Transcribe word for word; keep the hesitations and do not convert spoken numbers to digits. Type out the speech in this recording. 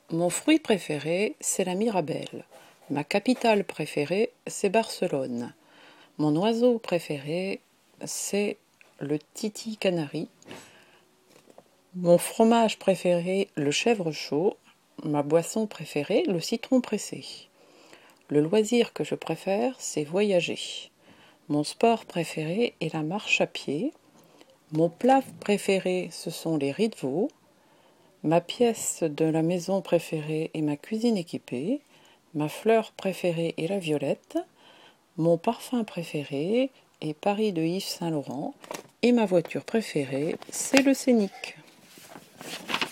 Mon fruit préféré, c'est la mirabelle. Ma capitale préférée, c'est Barcelone. Mon oiseau préféré, c'est le titi canari. Mon fromage préféré, le chèvre chaud. Ma boisson préférée, le citron pressé. Le loisir que je préfère, c'est voyager. Mon sport préféré est la marche à pied. Mon plat préféré, ce sont les riz de veau. Ma pièce de la maison préférée est ma cuisine équipée. Ma fleur préférée est la violette. Mon parfum préféré est Paris de Yves Saint Laurent. Et ma voiture préférée, c'est le Scénic.